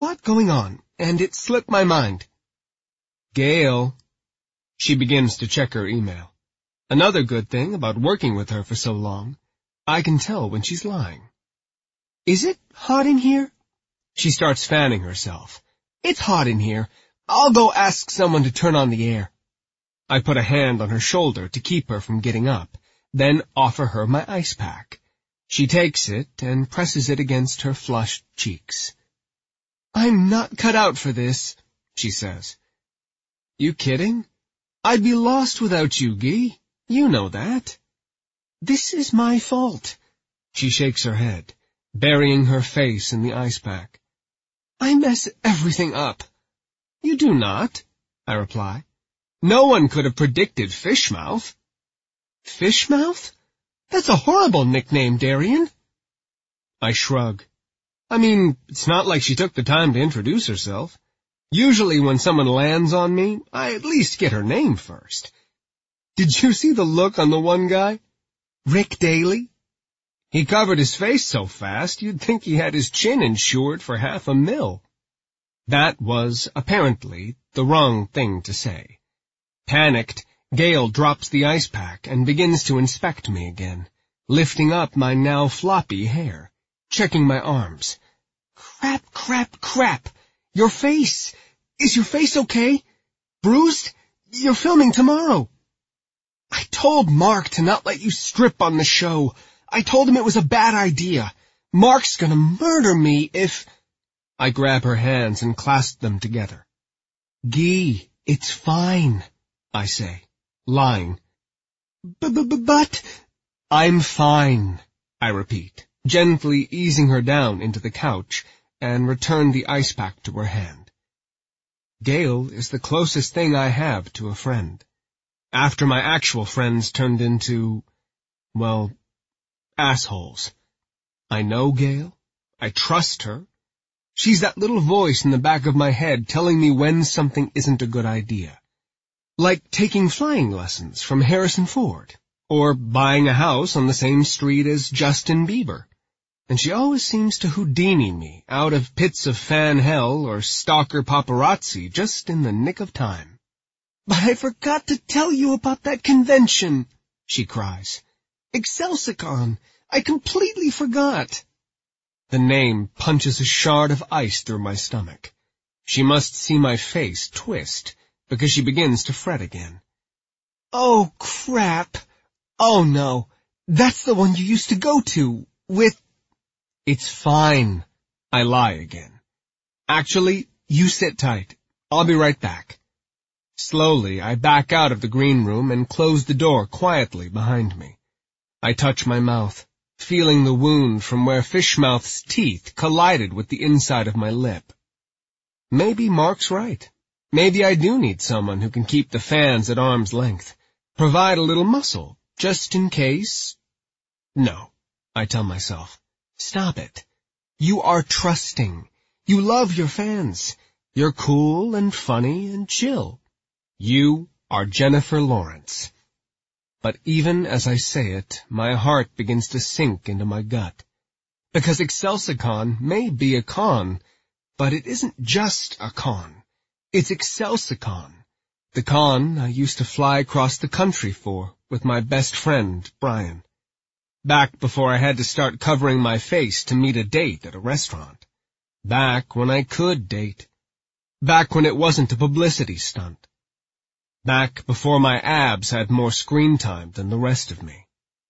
lot going on, and it slipped my mind. Gail. She begins to check her email. Another good thing about working with her for so long, I can tell when she's lying. Is it hot in here? She starts fanning herself. It's hot in here. I'll go ask someone to turn on the air. I put a hand on her shoulder to keep her from getting up, then offer her my ice pack. She takes it and presses it against her flushed cheeks. I'm not cut out for this, she says. You kidding? I'd be lost without you, Guy. You know that. This is my fault. She shakes her head, burying her face in the ice pack. I mess everything up. You do not, I reply. No one could have predicted Fishmouth. Fishmouth? That's a horrible nickname, Darian. I shrug. I mean, it's not like she took the time to introduce herself. Usually when someone lands on me, I at least get her name first. Did you see the look on the one guy? Rick Daly? He covered his face so fast you'd think he had his chin insured for $500,000. That was, apparently, the wrong thing to say. Panicked, Gail drops the ice pack and begins to inspect me again, lifting up my now floppy hair, checking my arms. Crap, crap, crap! Your face! Is your face okay? Bruised? You're filming tomorrow. I told Mark to not let you strip on the show. I told him it was a bad idea. Mark's gonna murder me if... I grab her hands and clasp them together. Guy, it's fine, I say, lying. But... I'm fine, I repeat, gently easing her down into the couch and return the ice pack to her hand. Gail is the closest thing I have to a friend. After my actual friends turned into, well, assholes. I know Gail. I trust her. She's that little voice in the back of my head telling me when something isn't a good idea. Like taking flying lessons from Harrison Ford, or buying a house on the same street as Justin Bieber. And she always seems to Houdini me out of pits of fan hell or stalker paparazzi just in the nick of time. But I forgot to tell you about that convention, she cries. Excelsicon, I completely forgot. The name punches a shard of ice through my stomach. She must see my face twist, because she begins to fret again. Oh, crap. Oh, no. That's the one you used to go to, with... It's fine. I lie again. Actually, you sit tight. I'll be right back. Slowly, I back out of the green room and close the door quietly behind me. I touch my mouth, feeling the wound from where Fishmouth's teeth collided with the inside of my lip. Maybe Mark's right. Maybe I do need someone who can keep the fans at arm's length, provide a little muscle, just in case. No, I tell myself. Stop it. You are trusting. You love your fans. You're cool and funny and chill. You are Jennifer Lawrence. But even as I say it, my heart begins to sink into my gut. Because Excelsicon may be a con, but it isn't just a con. It's Excelsicon, the con I used to fly across the country for with my best friend, Brian. Back before I had to start covering my face to meet a date at a restaurant. Back when I could date. Back when it wasn't a publicity stunt. Back before my abs had more screen time than the rest of me.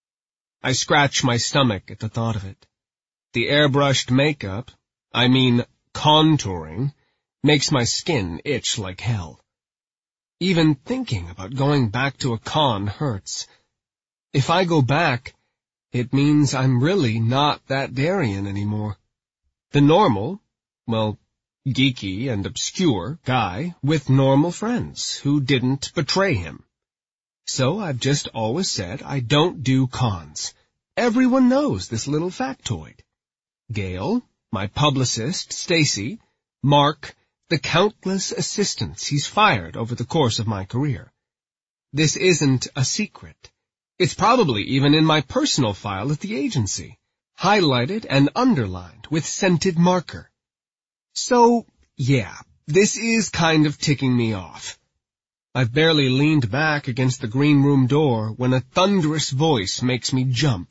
I scratch my stomach at the thought of it. The airbrushed makeup, I mean contouring, makes my skin itch like hell. Even thinking about going back to a con hurts. If I go back, it means I'm really not that Darian anymore. The normal, well, geeky and obscure guy with normal friends who didn't betray him. So I've just always said I don't do cons. Everyone knows this little factoid. Gail, my publicist, Stacy, Mark, the countless assistants he's fired over the course of my career. This isn't a secret. It's probably even in my personal file at the agency, highlighted and underlined with scented marker. So, yeah, this is kind of ticking me off. I've barely leaned back against the green room door when a thunderous voice makes me jump.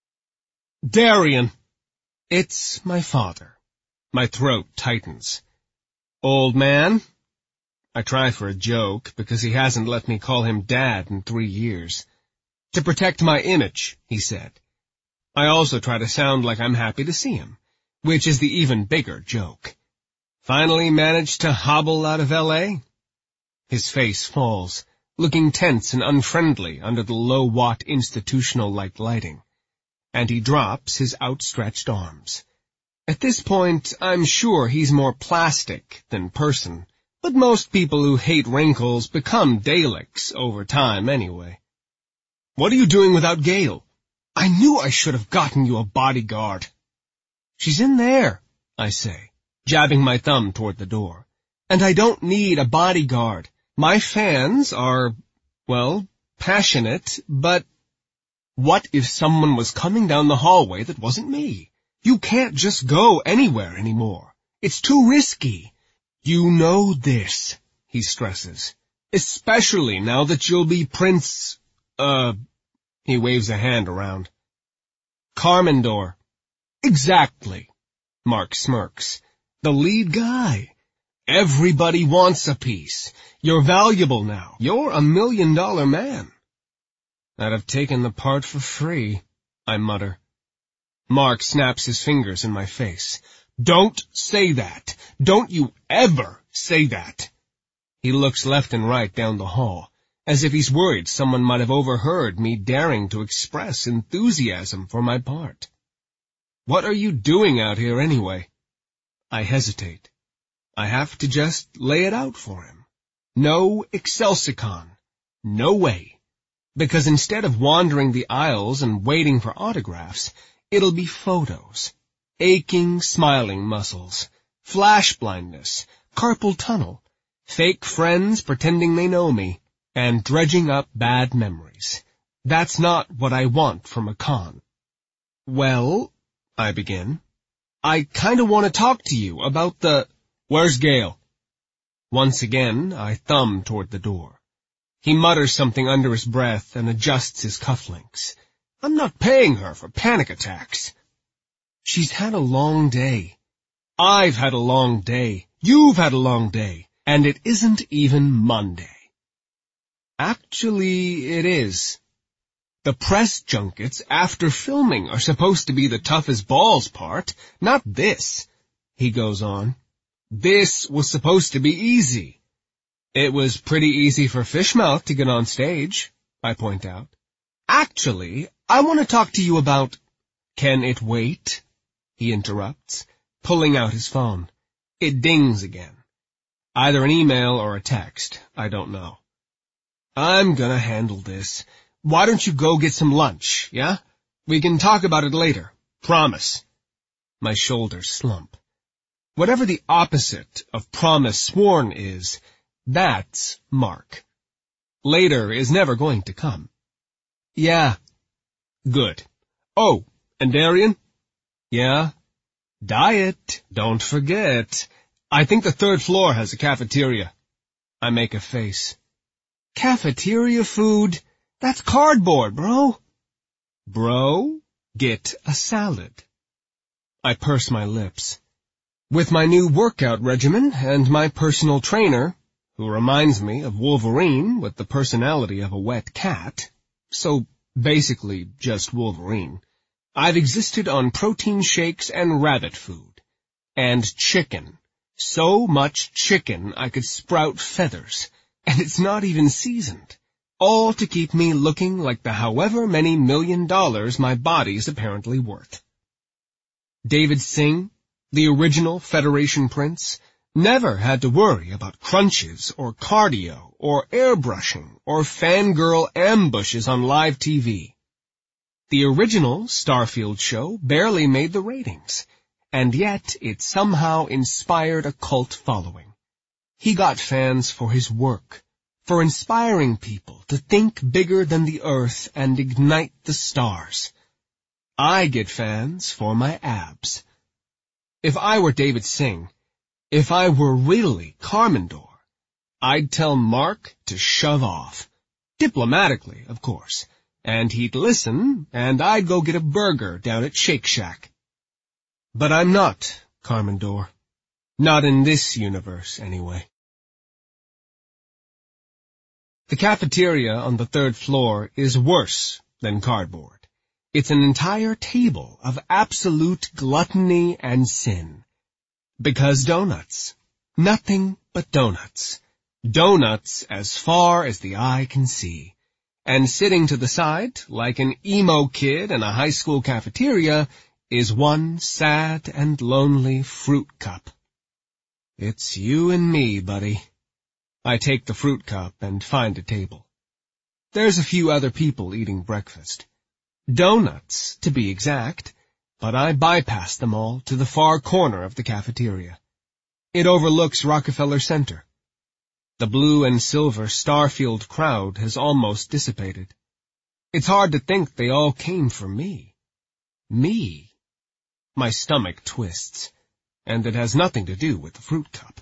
Darian! It's my father. My throat tightens. Old man? I try for a joke because he hasn't let me call him Dad in 3 years. To protect my image, he said. I also try to sound like I'm happy to see him, which is the even bigger joke. Finally managed to hobble out of L.A.? His face falls, looking tense and unfriendly under the low-watt institutional-like lighting, and he drops his outstretched arms. At this point, I'm sure he's more plastic than person, but most people who hate wrinkles become Daleks over time anyway. What are you doing without Gail? I knew I should have gotten you a bodyguard. She's in there, I say, jabbing my thumb toward the door. And I don't need a bodyguard. My fans are, well, passionate, but what if someone was coming down the hallway that wasn't me? You can't just go anywhere anymore. It's too risky. You know this, he stresses. Especially now that you'll be Prince, he waves a hand around. Carmendor. Exactly, Mark smirks. The lead guy. Everybody wants a piece. You're valuable now. You're $1 million man. I'd have taken the part for free, I mutter. Mark snaps his fingers in my face. Don't say that. Don't you ever say that. He looks left and right down the hall, as if he's worried someone might have overheard me daring to express enthusiasm for my part. What are you doing out here anyway? I hesitate. I have to just lay it out for him. No Excelsicon. No way. Because instead of wandering the aisles and waiting for autographs, it'll be photos. Aching, smiling muscles. Flash blindness. Carpal tunnel. Fake friends pretending they know me. And dredging up bad memories. That's not what I want from a con. Well, I begin. I kinda want to talk to you about the... Where's Gail? Once again, I thumb toward the door. He mutters something under his breath and adjusts his cufflinks. I'm not paying her for panic attacks. She's had a long day. I've had a long day. You've had a long day. And it isn't even Monday. Actually, it is. The press junkets after filming are supposed to be the tough as balls part, not this, he goes on. This was supposed to be easy. It was pretty easy for Fishmouth to get on stage, I point out. Actually, I want to talk to you about... Can it wait? He interrupts, pulling out his phone. It dings again. Either an email or a text, I don't know. I'm gonna handle this. Why don't you go get some lunch, yeah? We can talk about it later. Promise. My shoulders slump. Whatever the opposite of promise sworn is, that's Mark. Later is never going to come. Yeah. Good. Oh, and Darian? Yeah? Diet, don't forget. I think the 3rd floor has a cafeteria. I make a face. Cafeteria food? That's cardboard, bro. Bro, get a salad. I purse my lips. With my new workout regimen and my personal trainer, who reminds me of Wolverine with the personality of a wet cat, so basically just Wolverine, I've existed on protein shakes and rabbit food. And chicken. So much chicken I could sprout feathers, and it's not even seasoned. All to keep me looking like the however many $1 million my body's apparently worth. David Singh, the original Federation Prince, never had to worry about crunches or cardio or airbrushing or fangirl ambushes on live TV. The original Starfield show barely made the ratings, and yet it somehow inspired a cult following. He got fans for his work, for inspiring people to think bigger than the earth and ignite the stars. I get fans for my abs. If I were David Singh, If I were really Carmendor, I'd tell Mark to shove off. Diplomatically, of course. And he'd listen, and I'd go get a burger down at Shake Shack. But I'm not Carmendor. Not in this universe, anyway. The cafeteria on the 3rd floor is worse than cardboard. It's an entire table of absolute gluttony and sin. Because donuts. Nothing but donuts. Donuts as far as the eye can see. And sitting to the side, like an emo kid in a high school cafeteria, is one sad and lonely fruit cup. It's you and me, buddy. I take the fruit cup and find a table. There's a few other people eating breakfast. Donuts, to be exact, but I bypass them all to the far corner of the cafeteria. It overlooks Rockefeller Center. The blue and silver Starfield crowd has almost dissipated. It's hard to think they all came for me. Me. My stomach twists, and it has nothing to do with the fruit cup.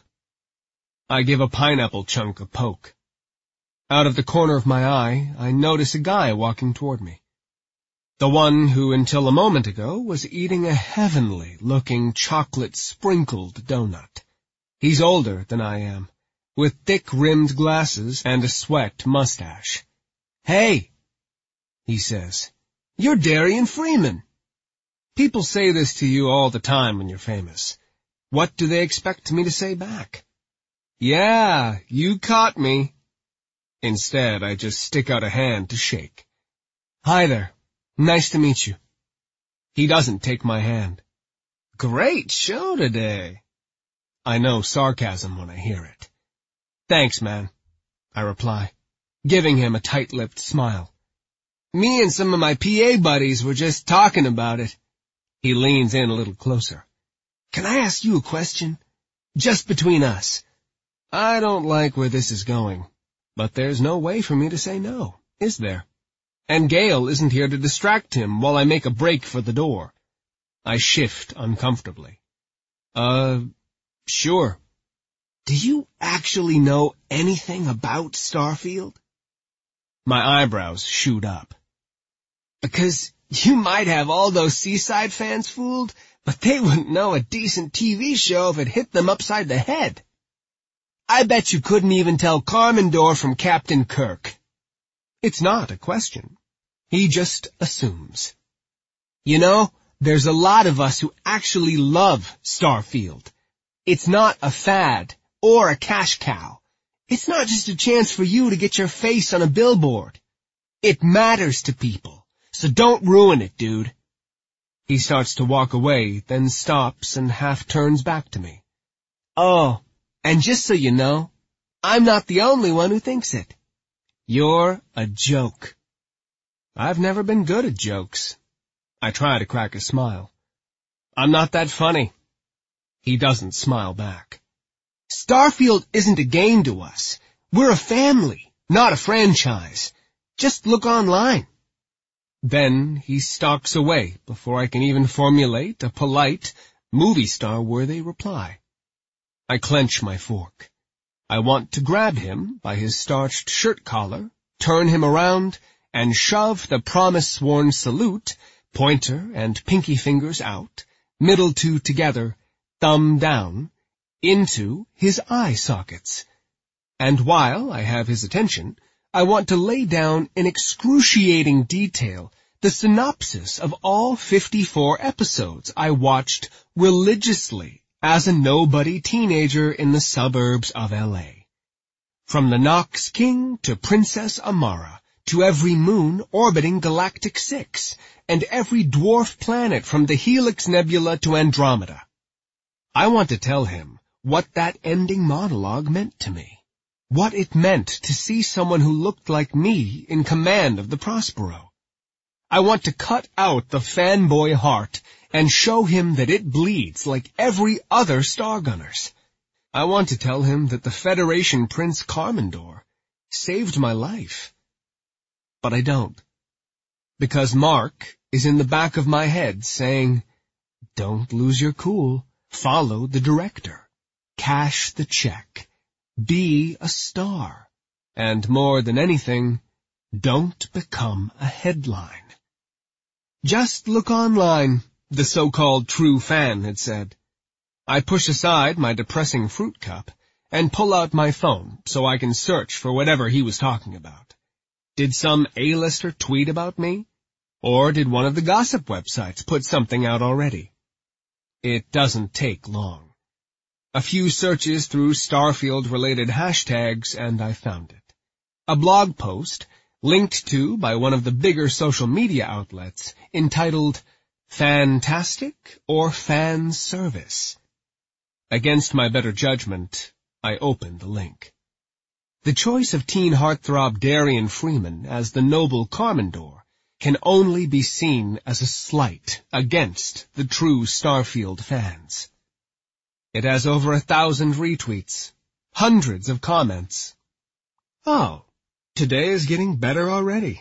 I give a pineapple chunk a poke. Out of the corner of my eye, I notice a guy walking toward me. The one who until a moment ago was eating a heavenly-looking chocolate-sprinkled donut. He's older than I am, with thick-rimmed glasses and a sweat mustache. "Hey," he says, "you're Darian Freeman." People say this to you all the time when you're famous. What do they expect me to say back? "Yeah, you caught me." Instead, I just stick out a hand to shake. "Hi there. Nice to meet you." He doesn't take my hand. "Great show today." I know sarcasm when I hear it. "Thanks, man," I reply, giving him a tight-lipped smile. "Me and some of my PA buddies were just talking about it." He leans in a little closer. "Can I ask you a question? Just between us." I don't like where this is going, but there's no way for me to say no, is there? And Gale isn't here to distract him while I make a break for the door. I shift uncomfortably. Sure. Do you actually know anything about Starfield? My eyebrows shoot up. Because you might have all those Seaside fans fooled, but they wouldn't know a decent TV show if it hit them upside the head. I bet you couldn't even tell Carmendor from Captain Kirk. It's not a question. He just assumes. You know, there's a lot of us who actually love Starfield. It's not a fad or a cash cow. It's not just a chance for you to get your face on a billboard. It matters to people, so don't ruin it, dude. He starts to walk away, then stops and half turns back to me. Oh, and just so you know, I'm not the only one who thinks it. You're a joke. I've never been good at jokes. I try to crack a smile. I'm not that funny. He doesn't smile back. Starfield isn't a game to us. We're a family, not a franchise. Just look online. Then he stalks away before I can even formulate a polite, movie star-worthy reply. I clench my fork. I want to grab him by his starched shirt collar, turn him around, and shove the promise-sworn salute, pointer and pinky fingers out, middle two together, thumb down, into his eye sockets. And while I have his attention, I want to lay down in excruciating detail the synopsis of all 54 episodes I watched religiously as a nobody teenager in the suburbs of L.A. From the Nox King to Princess Amara, to every moon orbiting Galactic 6, and every dwarf planet from the Helix Nebula to Andromeda. I want to tell him what that ending monologue meant to me. What it meant to see someone who looked like me in command of the Prospero. I want to cut out the fanboy heart and show him that it bleeds like every other Stargunners. I want to tell him that the Federation Prince Carmendor saved my life. But I don't. Because Mark is in the back of my head saying, "Don't lose your cool. Follow the director." cash the check, be a star, and more than anything, don't become a headline. Just look online, the so-called true fan had said. I push aside my depressing fruit cup and pull out my phone so I can search for whatever he was talking about. Did some A-lister tweet about me? Or did one of the gossip websites put something out already? It doesn't take long. A few searches through Starfield-related hashtags and I found it. A blog post linked to by one of the bigger social media outlets entitled Fantastic or Fan Service. Against my better judgment, I opened the link. The choice of teen heartthrob Darian Freeman as the noble Carmendor can only be seen as a slight against the true Starfield fans. It has over 1,000 retweets, hundreds of comments. Oh, today is getting better already.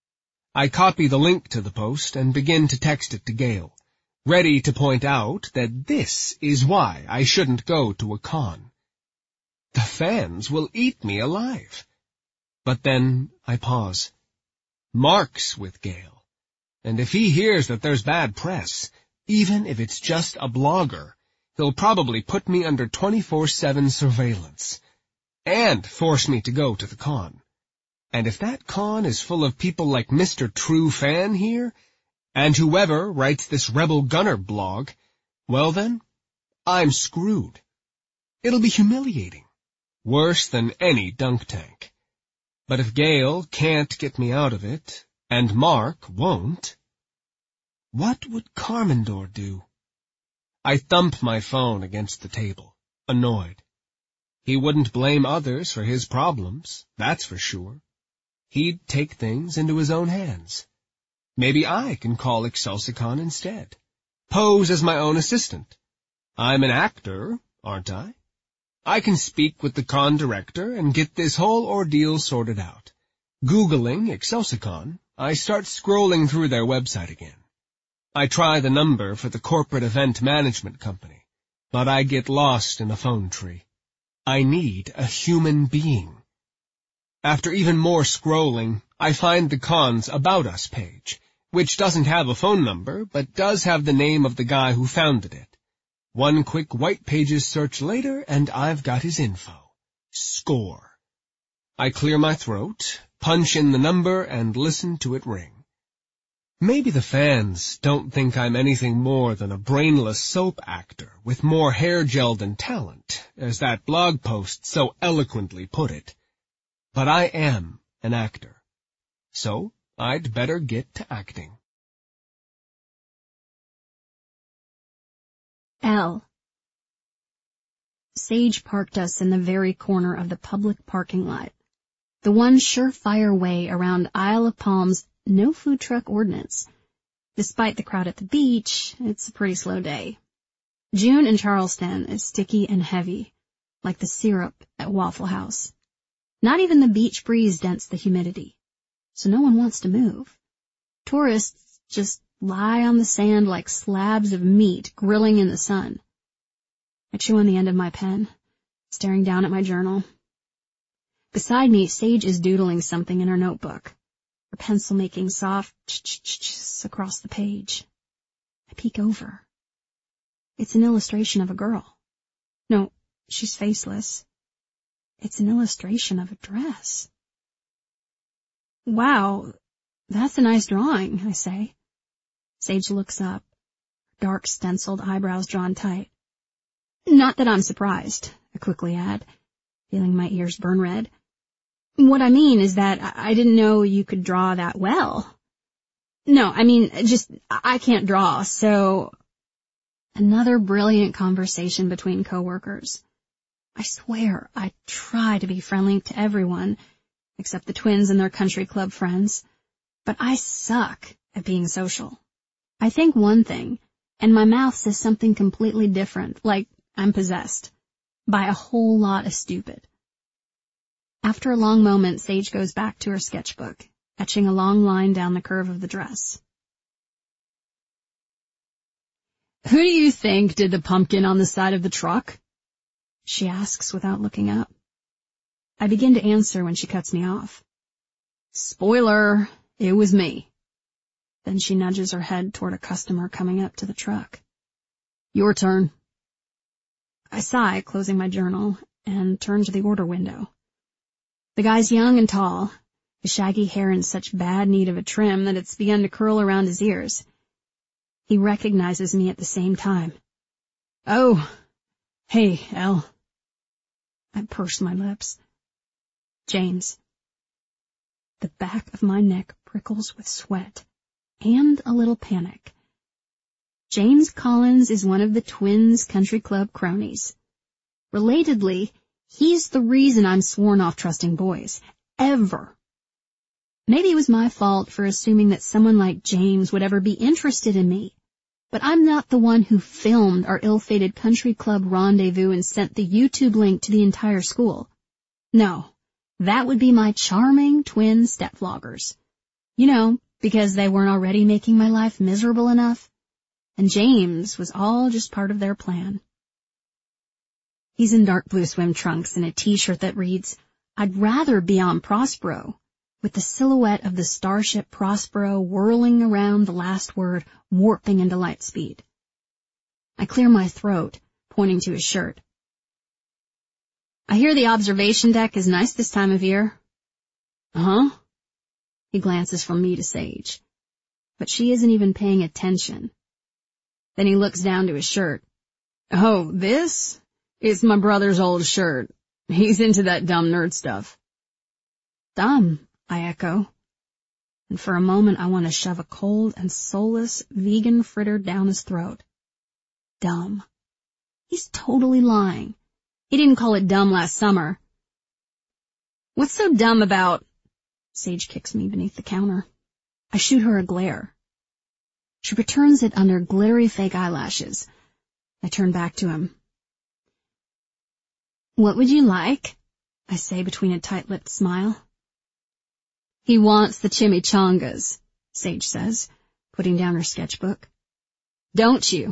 I copy the link to the post and begin to text it to Gail, ready to point out that this is why I shouldn't go to a con. The fans will eat me alive. But then I pause. Mark's with Gail, and if he hears that there's bad press, even if it's just a blogger, he'll probably put me under 24/7 surveillance and force me to go to the con. And if that con is full of people like Mr. True Fan here, and whoever writes this Rebel Gunner blog, well then, I'm screwed. It'll be humiliating, worse than any dunk tank. But if Gail can't get me out of it, and Mark won't, what would Carmendor do? I thump my phone against the table, annoyed. He wouldn't blame others for his problems, that's for sure. He'd take things into his own hands. Maybe I can call Excelsicon instead. Pose as my own assistant. I'm an actor, aren't I? I can speak with the con director and get this whole ordeal sorted out. Googling Excelsicon, I start scrolling through their website again. I try the number for the corporate event management company, but I get lost in a phone tree. I need a human being. After even more scrolling, I find the con's About Us page, which doesn't have a phone number, but does have the name of the guy who founded it. One quick white pages search later, and I've got his info. Score. I clear my throat, punch in the number, and listen to it ring. Maybe the fans don't think I'm anything more than a brainless soap actor with more hair gel than talent, as that blog post so eloquently put it. But I am an actor, so I'd better get to acting. L. Sage parked us in the very corner of the public parking lot, the one surefire way around Isle of Palms' no food truck ordinance. Despite the crowd at the beach, it's a pretty slow day. June in Charleston is sticky and heavy, like the syrup at Waffle House. Not even the beach breeze dents the humidity, so no one wants to move. Tourists just lie on the sand like slabs of meat grilling in the sun. I chew on the end of my pen, staring down at my journal. Beside me, Sage is doodling something in her notebook, her pencil making soft ch-ch-ch-ch across the page. I peek over. It's an illustration of a girl. No, she's faceless. It's an illustration of a dress. Wow, that's a nice drawing, I say. Sage looks up, dark stenciled eyebrows drawn tight. Not that I'm surprised, I quickly add, feeling my ears burn red. What I mean is that I didn't know you could draw that well. No, I mean, just, I can't draw, so... Another brilliant conversation between coworkers. I swear, I try to be friendly to everyone, except the twins and their country club friends. But I suck at being social. I think one thing, and my mouth says something completely different, like I'm possessed, by a whole lot of stupid. After a long moment, Sage goes back to her sketchbook, etching a long line down the curve of the dress. Who do you think did the pumpkin on the side of the truck? she asks without looking up. I begin to answer when she cuts me off. Spoiler, it was me. Then she nudges her head toward a customer coming up to the truck. Your turn. I sigh, closing my journal, and turn to the order window. The guy's young and tall, his shaggy hair in such bad need of a trim that it's begun to curl around his ears. He recognizes me at the same time. Oh, hey, Elle. I purse my lips. James. The back of my neck prickles with sweat and a little panic. James Collins is one of the Twins Country Club cronies. Relatedly, he's the reason I'm sworn off trusting boys. Ever. Maybe it was my fault for assuming that someone like James would ever be interested in me. But I'm not the one who filmed our ill-fated country club rendezvous and sent the YouTube link to the entire school. No, that would be my charming twin stepvloggers. You know, because they weren't already making my life miserable enough. And James was all just part of their plan. He's in dark blue swim trunks and a t-shirt that reads, I'd rather be on Prospero, with the silhouette of the starship Prospero whirling around the last word, warping into light speed. I clear my throat, pointing to his shirt. I hear the observation deck is nice this time of year. Uh-huh. He glances from me to Sage, but she isn't even paying attention. Then he looks down to his shirt. Oh, this? It's my brother's old shirt. He's into that dumb nerd stuff. Dumb, I echo. And for a moment I want to shove a cold and soulless vegan fritter down his throat. Dumb. He's totally lying. He didn't call it dumb last summer. What's so dumb about... Sage kicks me beneath the counter. I shoot her a glare. She returns it under glittery fake eyelashes. I turn back to him. What would you like? I say between a tight-lipped smile. He wants the chimichangas, Sage says, putting down her sketchbook. Don't you?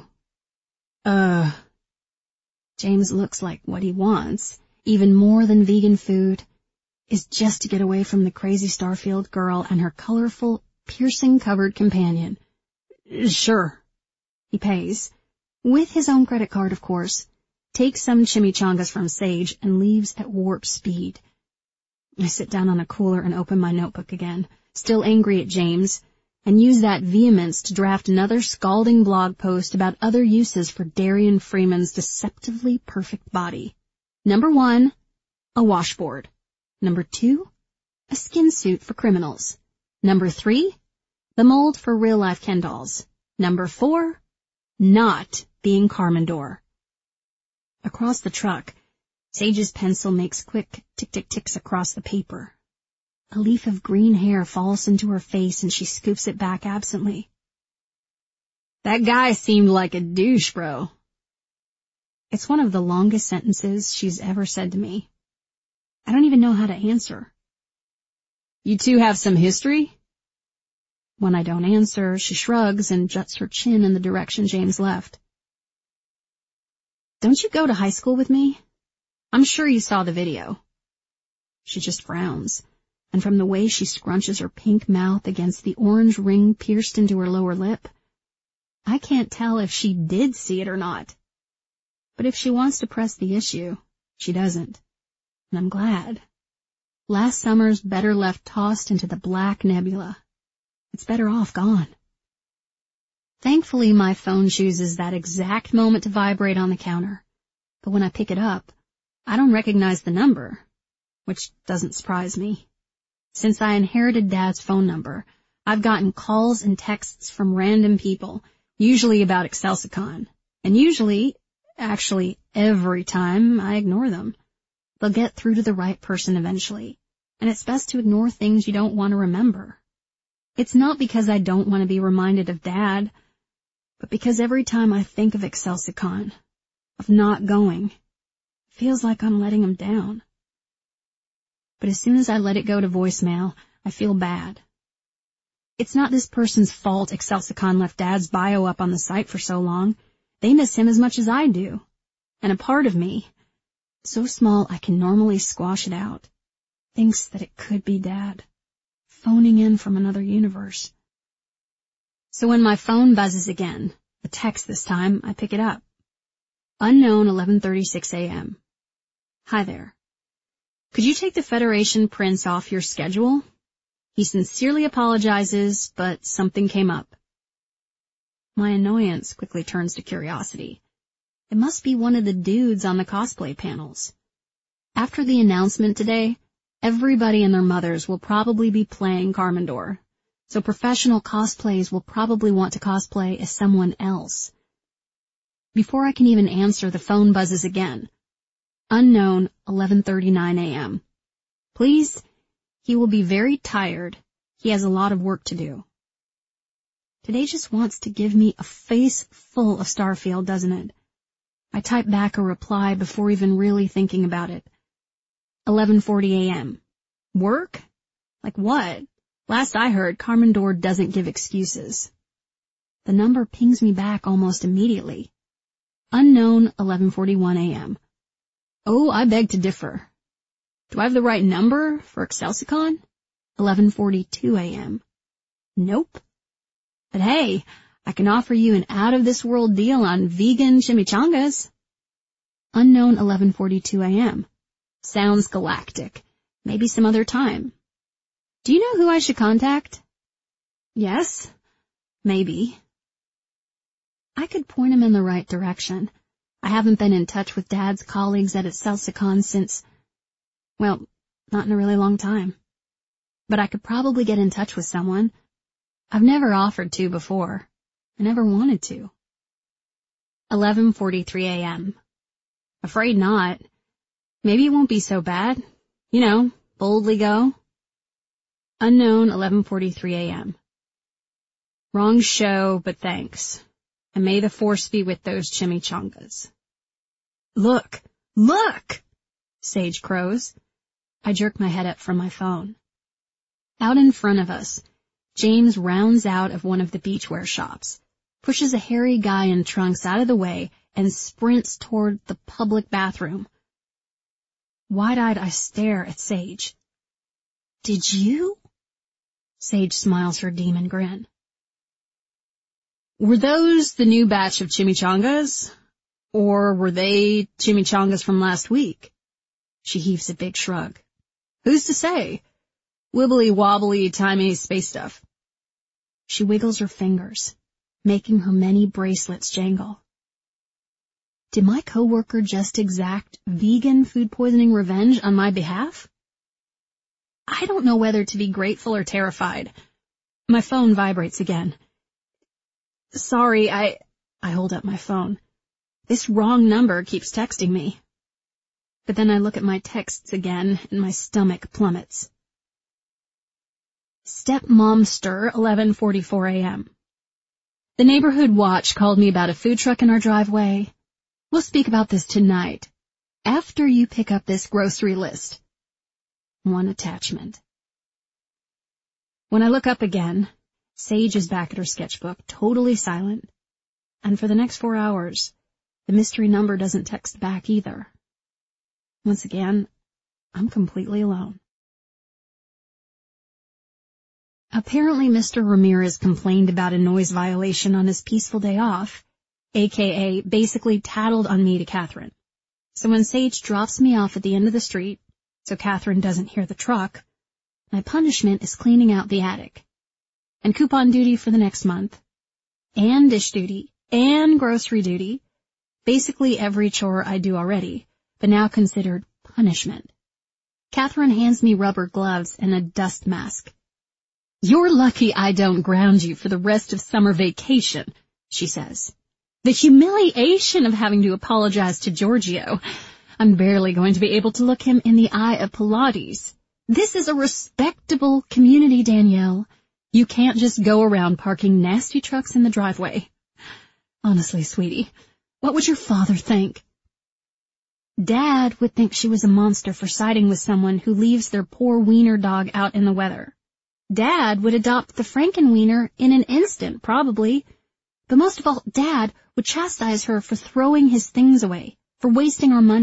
James looks like what he wants, even more than vegan food, is just to get away from the crazy Starfield girl and her colorful, piercing-covered companion. Sure. He pays, with his own credit card, of course, takes some chimichangas from Sage, and leaves at warp speed. I sit down on a cooler and open my notebook again, still angry at James, and use that vehemence to draft another scalding blog post about other uses for Darian Freeman's deceptively perfect body. Number 1, a washboard. Number 2, a skin suit for criminals. Number 3, the mold for real-life Ken dolls. Number 4, not being Carmendor. Across the truck, Sage's pencil makes quick tick-tick-ticks across the paper. A leaf of green hair falls into her face and she scoops it back absently. That guy seemed like a douche, bro. It's one of the longest sentences she's ever said to me. I don't even know how to answer. You two have some history? When I don't answer, she shrugs and juts her chin in the direction James left. Don't you go to high school with me? I'm sure you saw the video. She just frowns, and from the way she scrunches her pink mouth against the orange ring pierced into her lower lip, I can't tell if she did see it or not. But if she wants to press the issue, she doesn't. And I'm glad. Last summer's better left tossed into the black nebula. It's better off gone. Thankfully, my phone chooses that exact moment to vibrate on the counter. But when I pick it up, I don't recognize the number, which doesn't surprise me. Since I inherited Dad's phone number, I've gotten calls and texts from random people, usually about Excelsicon. And usually, actually every time, I ignore them. They'll get through to the right person eventually, and it's best to ignore things you don't want to remember. It's not because I don't want to be reminded of Dad, but because every time I think of Excelsicon, of not going, it feels like I'm letting him down. But as soon as I let it go to voicemail, I feel bad. It's not this person's fault Excelsicon left Dad's bio up on the site for so long. They miss him as much as I do. And a part of me, so small I can normally squash it out. Thinks that it could be Dad, phoning in from another universe. So when my phone buzzes again, a text this time, I pick it up. Unknown 11:36 a.m. Hi there. Could you take the Federation Prince off your schedule? He sincerely apologizes, but something came up. My annoyance quickly turns to curiosity. It must be one of the dudes on the cosplay panels. After the announcement today, everybody and their mothers will probably be playing Carmendor, so professional cosplays will probably want to cosplay as someone else. Before I can even answer, the phone buzzes again. Unknown 11:39 a.m. Please, he will be very tired. He has a lot of work to do. Today just wants to give me a face full of Starfield, doesn't it? I type back a reply before even really thinking about it. 11:40 a.m. Work? Like what? Last I heard, Carmendor doesn't give excuses. The number pings me back almost immediately. Unknown 11:41 a.m. Oh, I beg to differ. Do I have the right number for Excelsicon? 11:42 a.m. Nope. But hey, I can offer you an out-of-this-world deal on vegan chimichangas. Unknown 11:42 a.m. Sounds galactic. Maybe some other time. Do you know who I should contact? Yes. Maybe. I could point him in the right direction. I haven't been in touch with Dad's colleagues at Excelsicon since, well, not in a really long time. But I could probably get in touch with someone. I've never offered to before. I never wanted to. 11:43 a.m. Afraid not. Maybe it won't be so bad. You know, boldly go. Unknown 11:43 a.m. Wrong show, but thanks. And may the force be with those chimichangas. Look! Look! Sage crows. I jerk my head up from my phone. Out in front of us, James rounds out of one of the beachwear shops, pushes a hairy guy in trunks out of the way, and sprints toward the public bathroom. Wide-eyed, I stare at Sage. Did you? Sage smiles her demon grin. Were those the new batch of chimichangas? Or were they chimichangas from last week? She heaves a big shrug. Who's to say? Wibbly-wobbly, timey space stuff. She wiggles her fingers, making her many bracelets jangle. Did my coworker just exact vegan food poisoning revenge on my behalf? I don't know whether to be grateful or terrified. My phone vibrates again. Sorry, I hold up my phone. This wrong number keeps texting me. But then I look at my texts again and my stomach plummets. Stepmomster 11:44 a.m. The neighborhood watch called me about a food truck in our driveway. We'll speak about this tonight, after you pick up this grocery list. One attachment. When I look up again, Sage is back at her sketchbook, totally silent. And for the next 4 hours, the mystery number doesn't text back either. Once again, I'm completely alone. Apparently, Mr. Ramirez complained about a noise violation on his peaceful day off, aka basically tattled on me to Catherine. So when Sage drops me off at the end of the street, so Catherine doesn't hear the truck, my punishment is cleaning out the attic. And coupon duty for the next month. And dish duty. And grocery duty. Basically every chore I do already, but now considered punishment. Catherine hands me rubber gloves and a dust mask. You're lucky I don't ground you for the rest of summer vacation, she says. The humiliation of having to apologize to Giorgio. I'm barely going to be able to look him in the eye of Pilates. This is a respectable community, Danielle. You can't just go around parking nasty trucks in the driveway. Honestly, sweetie, what would your father think? Dad would think she was a monster for siding with someone who leaves their poor wiener dog out in the weather. Dad would adopt the Frankenwiener in an instant, probably. But most of all, Dad would chastise her for throwing his things away, for wasting our money,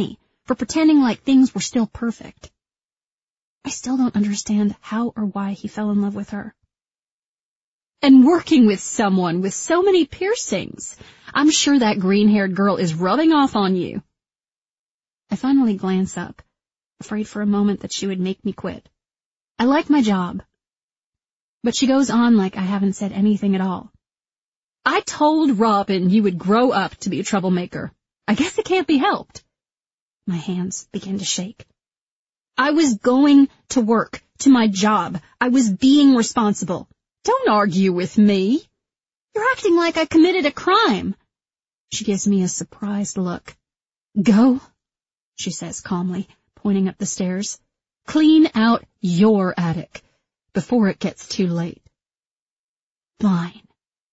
for pretending like things were still perfect. I still don't understand how or why he fell in love with her. And working with someone with so many piercings. I'm sure that green-haired girl is rubbing off on you. I finally glance up, afraid for a moment that she would make me quit. I like my job. But she goes on like I haven't said anything at all. I told Robin you would grow up to be a troublemaker. I guess it can't be helped. My hands begin to shake. I was going to work, to my job. I was being responsible. Don't argue with me. You're acting like I committed a crime. She gives me a surprised look. Go, she says calmly, pointing up the stairs. Clean out your attic before it gets too late. Fine.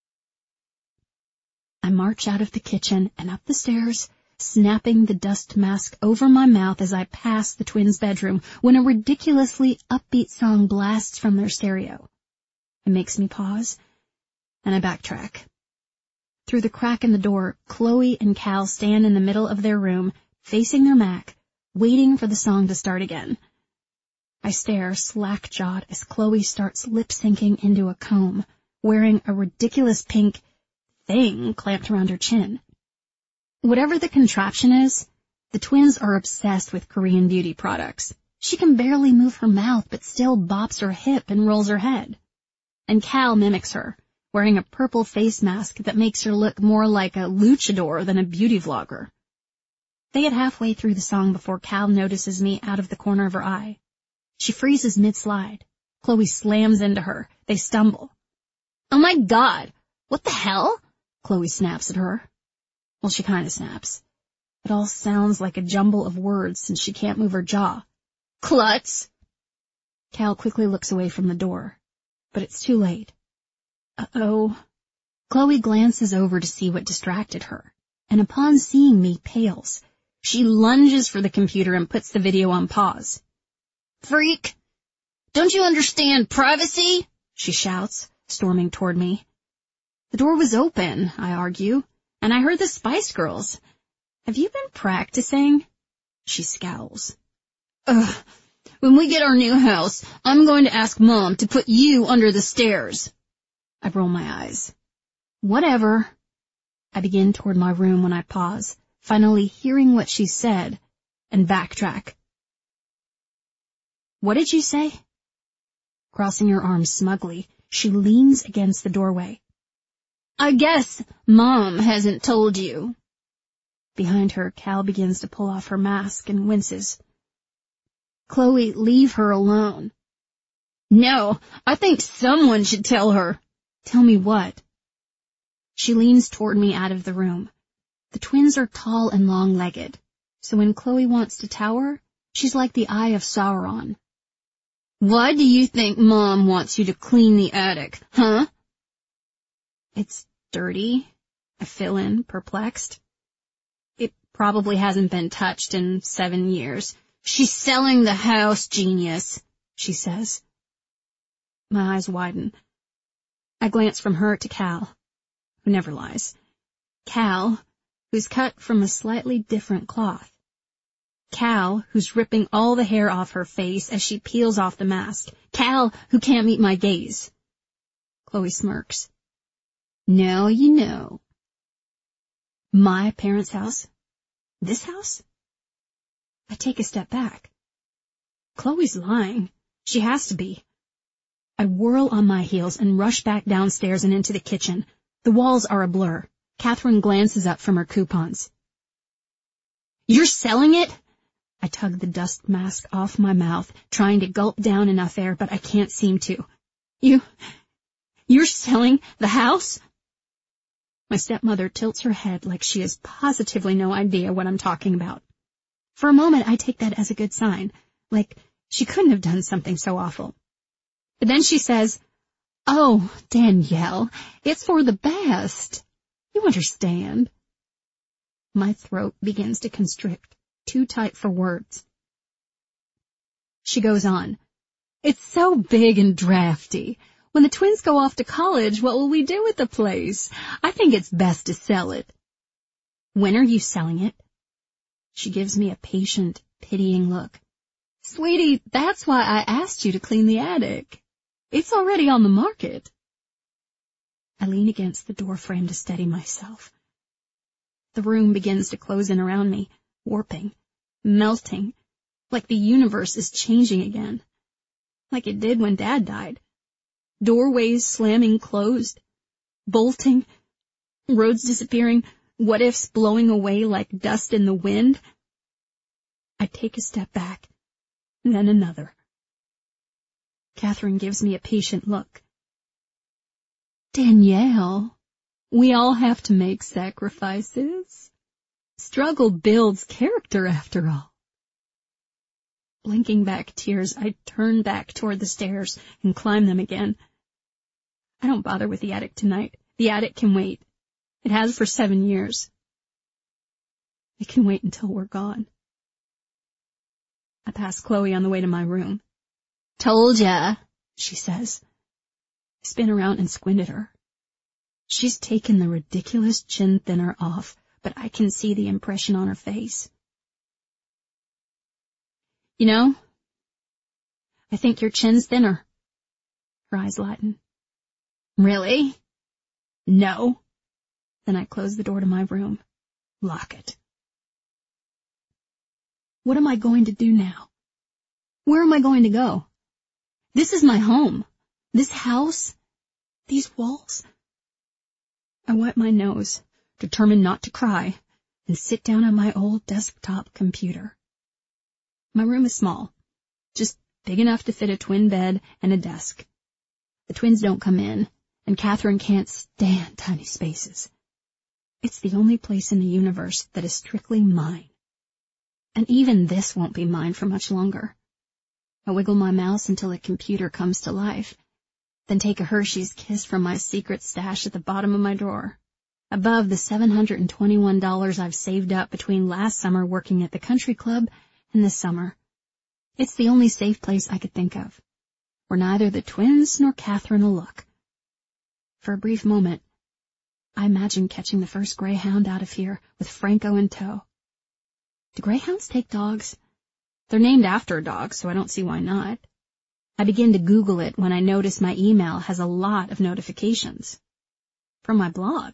I march out of the kitchen and up the stairs, snapping the dust mask over my mouth as I pass the twins' bedroom when a ridiculously upbeat song blasts from their stereo. It makes me pause, and I backtrack. Through the crack in the door, Chloe and Cal stand in the middle of their room, facing their Mac, waiting for the song to start again. I stare slack-jawed as Chloe starts lip-syncing into a comb, wearing a ridiculous pink thing clamped around her chin. Whatever the contraption is, the twins are obsessed with Korean beauty products. She can barely move her mouth but still bops her hip and rolls her head. And Cal mimics her, wearing a purple face mask that makes her look more like a luchador than a beauty vlogger. They get halfway through the song before Cal notices me out of the corner of her eye. She freezes mid-slide. Chloe slams into her. They stumble. Oh my God! What the hell? Chloe snaps at her. Well, she kind of snaps. It all sounds like a jumble of words since she can't move her jaw. Klutz! Cal quickly looks away from the door. But it's too late. Uh-oh. Chloe glances over to see what distracted her, and upon seeing me, pales. She lunges for the computer and puts the video on pause. Freak! Don't you understand privacy? She shouts, storming toward me. The door was open, I argue, and I heard the Spice Girls. Have you been practicing? She scowls. Ugh. When we get our new house, I'm going to ask Mom to put you under the stairs. I roll my eyes. Whatever. I begin toward my room when I pause, finally hearing what she said, and backtrack. What did you say? Crossing her arms smugly, she leans against the doorway. I guess Mom hasn't told you. Behind her, Cal begins to pull off her mask and winces. Chloe, leave her alone. No, I think someone should tell her. Tell me what? She leans toward me out of the room. The twins are tall and long-legged, so when Chloe wants to tower, she's like the Eye of Sauron. Why do you think Mom wants you to clean the attic, huh? It's dirty, I fill in, perplexed. It probably hasn't been touched in 7 years. She's selling the house, genius, she says. My eyes widen. I glance from her to Cal, who never lies. Cal, who's cut from a slightly different cloth. Cal, who's ripping all the hair off her face as she peels off the mask. Cal, who can't meet my gaze. Chloe smirks. Now you know. My parents' house? This house? I take a step back. Chloe's lying. She has to be. I whirl on my heels and rush back downstairs and into the kitchen. The walls are a blur. Catherine glances up from her coupons. You're selling it? I tug the dust mask off my mouth, trying to gulp down enough air, but I can't seem to. You're selling the house? My stepmother tilts her head like she has positively no idea what I'm talking about. For a moment, I take that as a good sign, like she couldn't have done something so awful. But then she says, Oh, Danielle, it's for the best. You understand. My throat begins to constrict, too tight for words. She goes on, It's so big and drafty. When the twins go off to college, what will we do with the place? I think it's best to sell it. When are you selling it? She gives me a patient, pitying look. Sweetie, that's why I asked you to clean the attic. It's already on the market. I lean against the door frame to steady myself. The room begins to close in around me, warping, melting, like the universe is changing again, like it did when Dad died. Doorways slamming closed, bolting, roads disappearing, what-ifs blowing away like dust in the wind. I take a step back, then another. Catherine gives me a patient look. Danielle, we all have to make sacrifices. Struggle builds character after all. Blinking back tears, I turn back toward the stairs and climb them again. I don't bother with the attic tonight. The attic can wait. It has for 7 years. It can wait until we're gone. I pass Chloe on the way to my room. Told ya, she says. I spin around and squint at her. She's taken the ridiculous chin thinner off, but I can see the impression on her face. You know, I think your chin's thinner. Her eyes lighten. Really? No. Then I close the door to my room. Lock it. What am I going to do now? Where am I going to go? This is my home. This house. These walls. I wipe my nose, determined not to cry, and sit down at my old desktop computer. My room is small, just big enough to fit a twin bed and a desk. The twins don't come in, and Catherine can't stand tiny spaces. It's the only place in the universe that is strictly mine. And even this won't be mine for much longer. I wiggle my mouse until the computer comes to life, then take a Hershey's Kiss from my secret stash at the bottom of my drawer, above the $721 I've saved up between last summer working at the country club and this summer. It's the only safe place I could think of, where neither the twins nor Catherine will look. For a brief moment, I imagine catching the first greyhound out of here with Franco in tow. Do greyhounds take dogs? They're named after a dog, so I don't see why not. I begin to Google it when I notice my email has a lot of notifications. From my blog.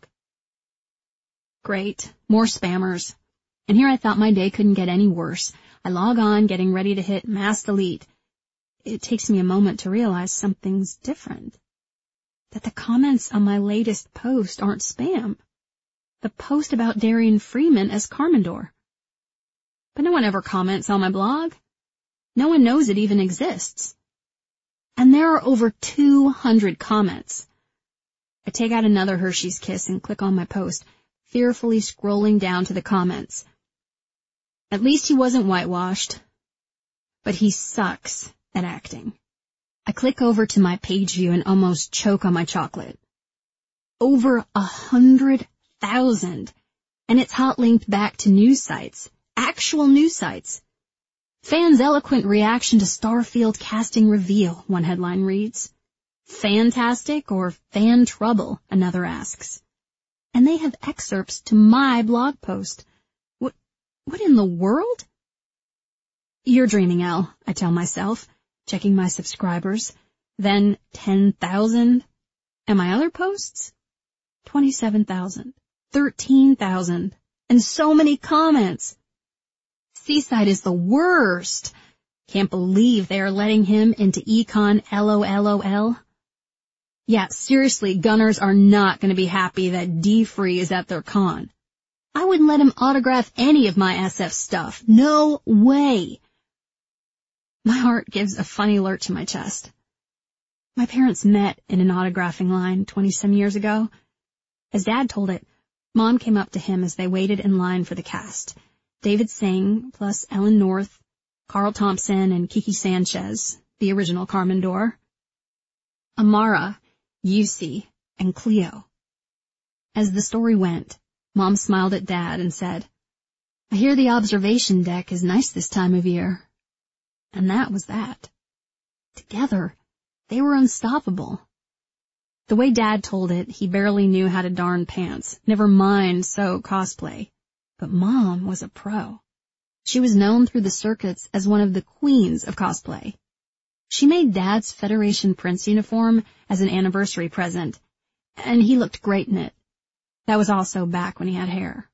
Great, more spammers. And here I thought my day couldn't get any worse. I log on, getting ready to hit mass delete. It takes me a moment to realize something's different. That the comments on my latest post aren't spam. The post about Darian Freeman as Carmendor. But no one ever comments on my blog. No one knows it even exists. And there are over 200 comments. I take out another Hershey's Kiss and click on my post, fearfully scrolling down to the comments. At least he wasn't whitewashed. But he sucks at acting. I click over to my page view and almost choke on my chocolate. Over 100,000. And it's hot linked back to news sites. Actual news sites. Fans' eloquent reaction to Starfield casting reveal, one headline reads. Fantastic or fan trouble, another asks. And they have excerpts to my blog post. What in the world? You're dreaming, Elle, I tell myself, checking my subscribers. Then 10,000. And my other posts? 27,000. 13,000. And so many comments. Seaside is the worst. Can't believe they are letting him into Econ LOLOL. Yeah, seriously, Gunners are not going to be happy that D-Free is at their con. I wouldn't let him autograph any of my SF stuff. No way. My heart gives a funny lurch to my chest. My parents met in an autographing line 20-some years ago. As Dad told it, Mom came up to him as they waited in line for the cast. David Singh, plus Ellen North, Carl Thompson, and Kiki Sanchez, the original Carmendor. Amara, Yussi, and Cleo. As the story went, Mom smiled at Dad and said, I hear the observation deck is nice this time of year. And that was that. Together, they were unstoppable. The way Dad told it, he barely knew how to darn pants, never mind sew cosplay. But Mom was a pro. She was known through the circuits as one of the queens of cosplay. She made Dad's Federation Prince uniform as an anniversary present, and he looked great in it. That was also back when he had hair.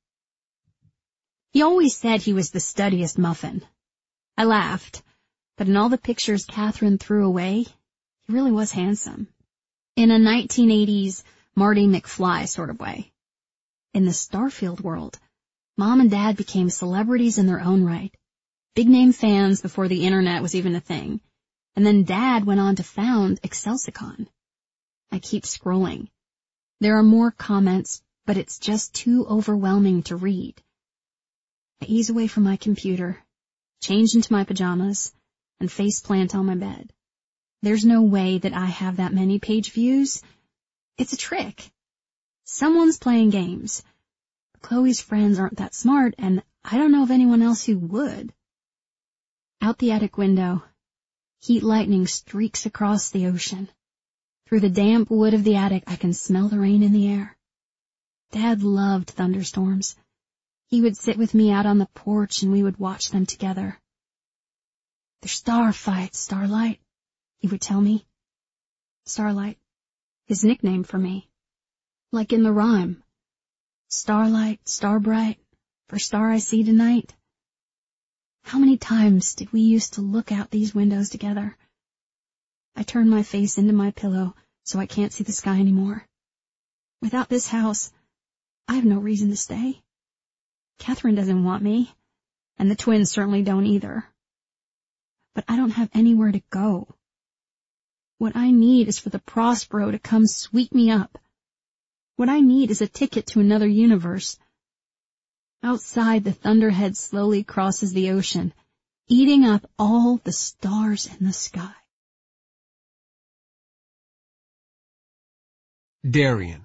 He always said he was the steadiest muffin. I laughed, but in all the pictures Catherine threw away, he really was handsome. In a 1980s Marty McFly sort of way. In the Starfield world, Mom and Dad became celebrities in their own right. Big-name fans before the internet was even a thing. And then Dad went on to found Excelsicon. I keep scrolling. There are more comments, but it's just too overwhelming to read. I ease away from my computer, change into my pajamas, and face plant on my bed. There's no way that I have that many page views. It's a trick. Someone's playing games. Chloe's friends aren't that smart, and I don't know of anyone else who would. Out the attic window, heat lightning streaks across the ocean. Through the damp wood of the attic, I can smell the rain in the air. Dad loved thunderstorms. He would sit with me out on the porch and we would watch them together. "They're star fights, Starlight," he would tell me. Starlight, his nickname for me. Like in the rhyme. Starlight, star bright, for star I see tonight. How many times did we used to look out these windows together? I turn my face into my pillow so I can't see the sky anymore. Without this house, I have no reason to stay. Catherine doesn't want me, and the twins certainly don't either. But I don't have anywhere to go. What I need is for the Prospero to come sweep me up. What I need is a ticket to another universe. Outside, the thunderhead slowly crosses the ocean, eating up all the stars in the sky. Darian.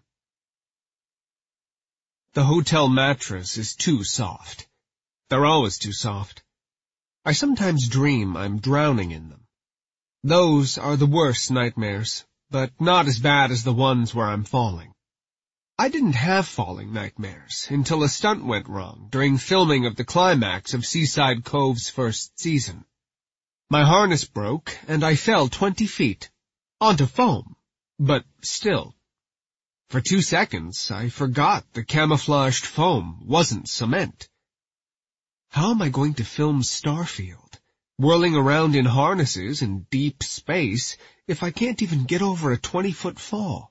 The hotel mattress is too soft. They're always too soft. I sometimes dream I'm drowning in them. Those are the worst nightmares, but not as bad as the ones where I'm falling. I didn't have falling nightmares until a stunt went wrong during filming of the climax of Seaside Cove's first season. My harness broke, and I fell 20 feet, onto foam, but still. For 2 seconds, I forgot the camouflaged foam wasn't cement. How am I going to film Starfield, whirling around in harnesses in deep space, if I can't even get over a 20-foot fall?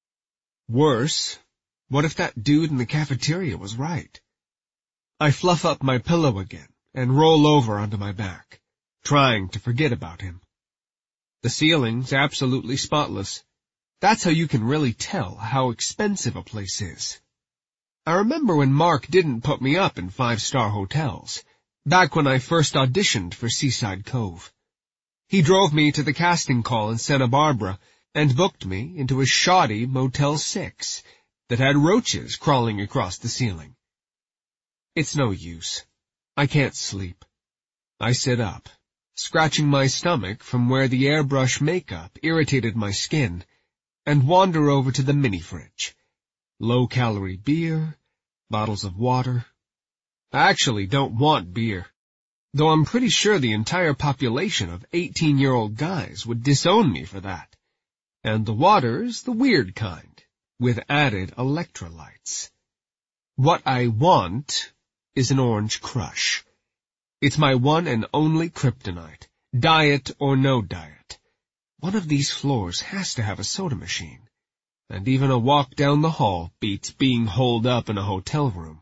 Worse, what if that dude in the cafeteria was right? I fluff up my pillow again and roll over onto my back, trying to forget about him. The ceiling's absolutely spotless. That's how you can really tell how expensive a place is. I remember when Mark didn't put me up in 5-star hotels, back when I first auditioned for Seaside Cove. He drove me to the casting call in Santa Barbara and booked me into a shoddy Motel 6 that had roaches crawling across the ceiling. It's no use. I can't sleep. I sit up, scratching my stomach from where the airbrush makeup irritated my skin, and wander over to the mini-fridge. Low-calorie beer, bottles of water. I actually don't want beer, though I'm pretty sure the entire population of 18-year-old guys would disown me for that. And the water's the weird kind, with added electrolytes. What I want is an Orange Crush. It's my one and only kryptonite, diet or no diet. One of these floors has to have a soda machine, and even a walk down the hall beats being holed up in a hotel room.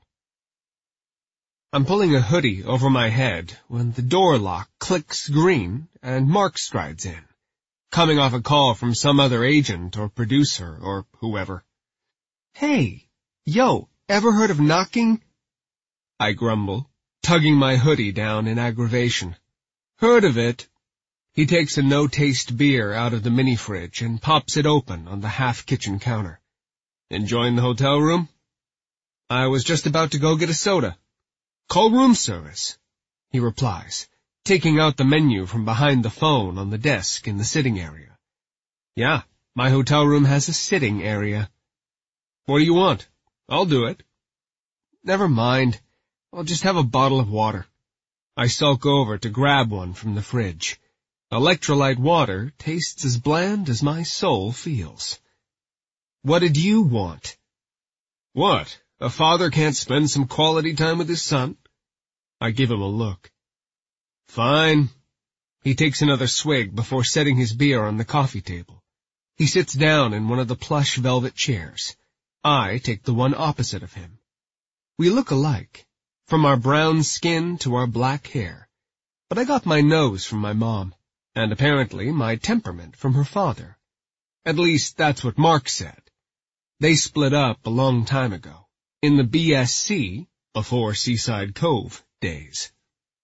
I'm pulling a hoodie over my head when the door lock clicks green and Mark strides in, coming off a call from some other agent or producer or whoever. "Hey, yo, ever heard of knocking?" I grumble, tugging my hoodie down in aggravation. "Heard of it." He takes a no-taste beer out of the mini-fridge and pops it open on the half-kitchen counter. "Enjoying the hotel room?" "I was just about to go get a soda." "Call room service," he replies, taking out the menu from behind the phone on the desk in the sitting area. "Yeah, my hotel room has a sitting area." "What do you want?" "I'll do it." "Never mind. I'll just have a bottle of water." I sulk over to grab one from the fridge. Electrolyte water tastes as bland as my soul feels. What did you want? What? A father can't spend some quality time with his son? I give him a look. Fine. He takes another swig before setting his beer on the coffee table. He sits down in one of the plush velvet chairs. I take the one opposite of him. We look alike, from our brown skin to our black hair. But I got my nose from my mom, and apparently my temperament from her father. At least that's what Mark said. They split up a long time ago, in the BSC, before Seaside Cove, days.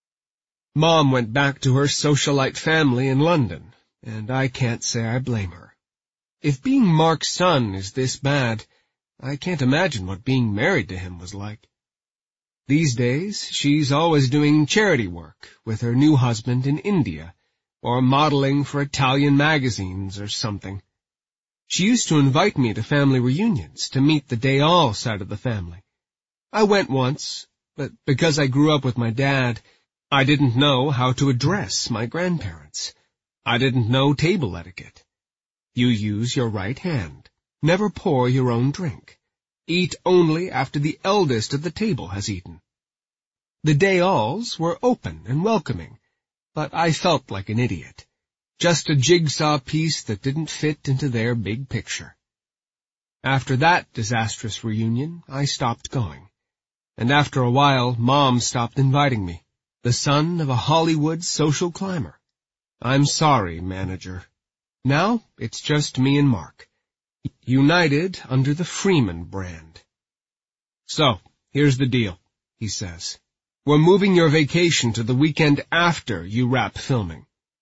Mom went back to her socialite family in London, and I can't say I blame her. If being Mark's son is this bad, I can't imagine what being married to him was like. These days, she's always doing charity work with her new husband in India, or modeling for Italian magazines or something. She used to invite me to family reunions to meet the Dayal side of the family. I went once, but because I grew up with my dad, I didn't know how to address my grandparents. I didn't know table etiquette. You use your right hand. Never pour your own drink. Eat only after the eldest at the table has eaten. The Dayals were open and welcoming, but I felt like an idiot. Just a jigsaw piece that didn't fit into their big picture. After that disastrous reunion, I stopped going. And after a while, Mom stopped inviting me, the son of a Hollywood social climber. I'm sorry, manager. Now it's just me and Mark, united under the Freeman brand. So, here's the deal, he says. We're moving your vacation to the weekend after you wrap filming.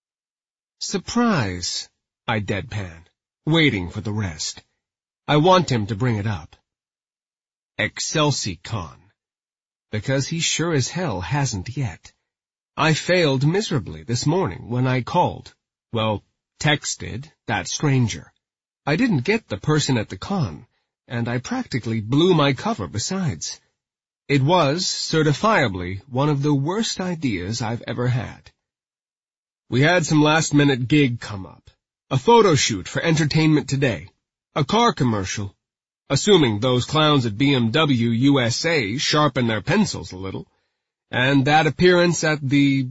Surprise, I deadpan, waiting for the rest. I want him to bring it up. ExcelsiCon. Because he sure as hell hasn't yet. I failed miserably this morning when I called, texted that stranger. I didn't get the person at the con, and I practically blew my cover besides. It was, certifiably, one of the worst ideas I've ever had. We had some last-minute gig come up. A photo shoot for Entertainment Today. A car commercial. Assuming those clowns at BMW USA sharpen their pencils a little. And that appearance at the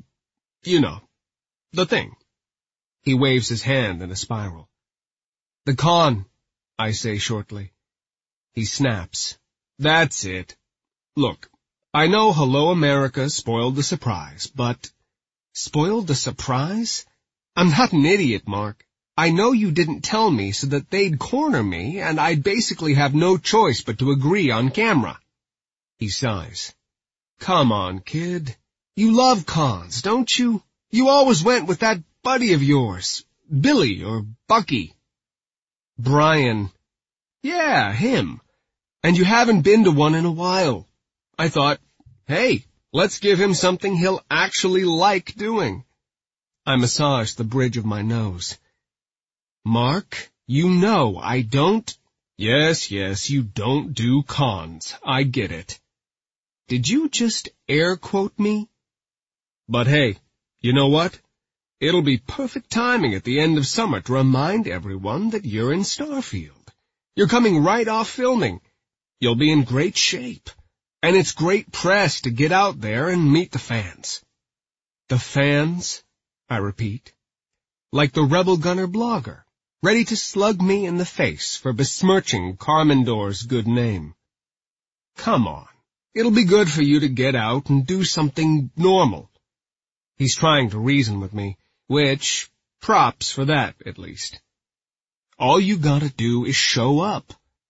thing. He waves his hand in a spiral. The con, I say shortly. He snaps. That's it. Look, I know Hello America spoiled the surprise, but... Spoiled the surprise? I'm not an idiot, Mark. I know you didn't tell me so that they'd corner me, and I'd basically have no choice but to agree on camera. He sighs. Come on, kid. You love cons, don't you? You always went with that buddy of yours, Billy or Bucky. Brian. Yeah, him. And you haven't been to one in a while. I thought, hey, let's give him something he'll actually like doing. I massage the bridge of my nose. Mark, you know I don't... Yes, you don't do cons. I get it. Did you just air quote me? But hey, you know what? It'll be perfect timing at the end of summer to remind everyone that you're in Starfield. You're coming right off filming. You'll be in great shape. And it's great press to get out there and meet the fans. The fans? I repeat. Like the Rebel Gunner blogger, ready to slug me in the face for besmirching Carmendor's good name. Come on. It'll be good for you to get out and do something normal. He's trying to reason with me, which, props for that, at least. All you gotta do is show up.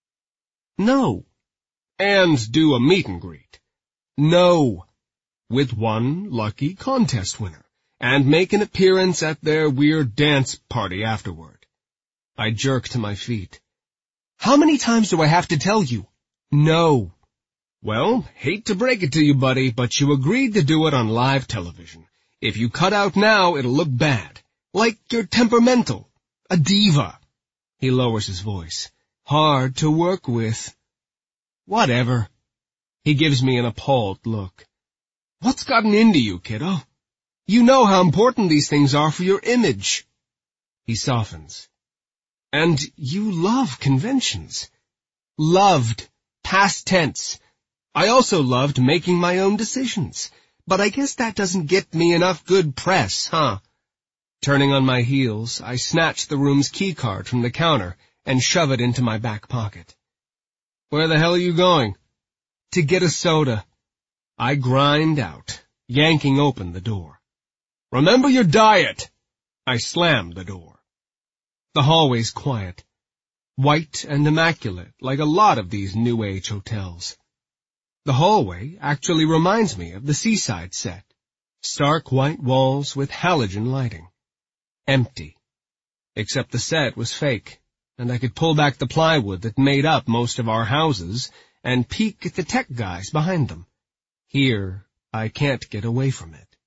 No. And do a meet and greet. No. With one lucky contest winner, and make an appearance at their weird dance party afterward. I jerk to my feet. How many times do I have to tell you? No. Well, hate to break it to you, buddy, but you agreed to do it on live television. If you cut out now, it'll look bad. Like you're temperamental. A diva. He lowers his voice. Hard to work with. Whatever. He gives me an appalled look. What's gotten into you, kiddo? You know how important these things are for your image. He softens. And you love conventions. Loved. Past tense. I also loved making my own decisions. But I guess that doesn't get me enough good press, huh? Turning on my heels, I snatch the room's keycard from the counter and shove it into my back pocket. Where the hell are you going? To get a soda. I grind out, yanking open the door. Remember your diet! I slam the door. The hallway's quiet, white and immaculate like a lot of these New Age hotels. The hallway actually reminds me of the Seaside set. Stark white walls with halogen lighting. Empty. Except the set was fake, and I could pull back the plywood that made up most of our houses and peek at the tech guys behind them. Here, I can't get away from it.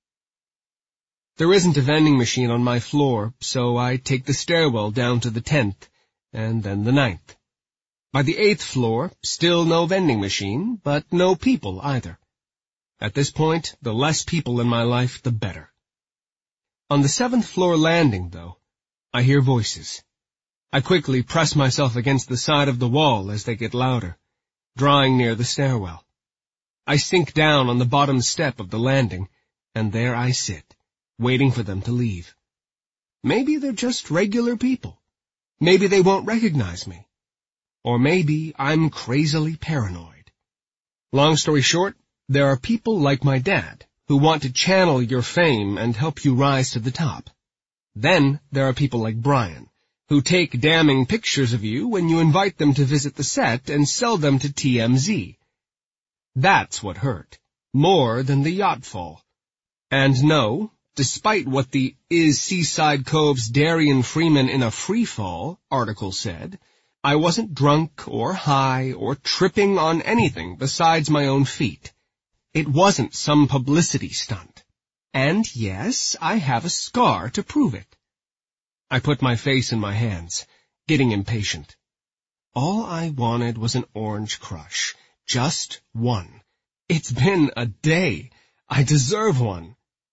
There isn't a vending machine on my floor, so I take the stairwell down to the 10th, and then the 9th. By the 8th floor, still no vending machine, but no people either. At this point, the less people in my life, the better. On the 7th floor landing, though, I hear voices. I quickly press myself against the side of the wall as they get louder, drawing near the stairwell. I sink down on the bottom step of the landing, and there I sit, waiting for them to leave. Maybe they're just regular people. Maybe they won't recognize me. Or maybe I'm crazily paranoid. Long story short, there are people like my dad who want to channel your fame and help you rise to the top. Then there are people like Brian, who take damning pictures of you when you invite them to visit the set and sell them to TMZ. That's what hurt, more than the yacht fall. And no, despite what the Is Seaside Cove's Darian Freeman in a Free Fall article said, I wasn't drunk or high or tripping on anything besides my own feet. It wasn't some publicity stunt. And yes, I have a scar to prove it. I put my face in my hands, getting impatient. All I wanted was an orange crush. Just one. It's been a day. I deserve one.